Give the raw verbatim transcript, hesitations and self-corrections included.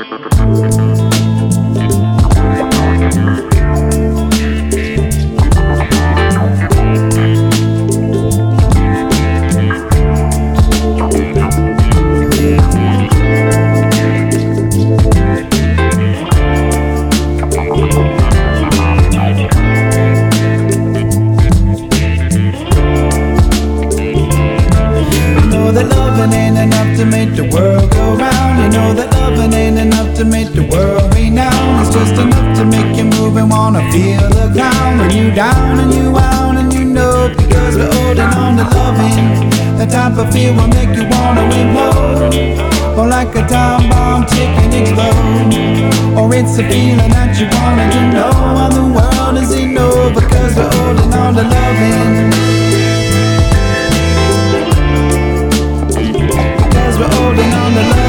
It's a feeling that you wanted to know, and the world is in over because we're holding on to loving. Because we're holding on to loving.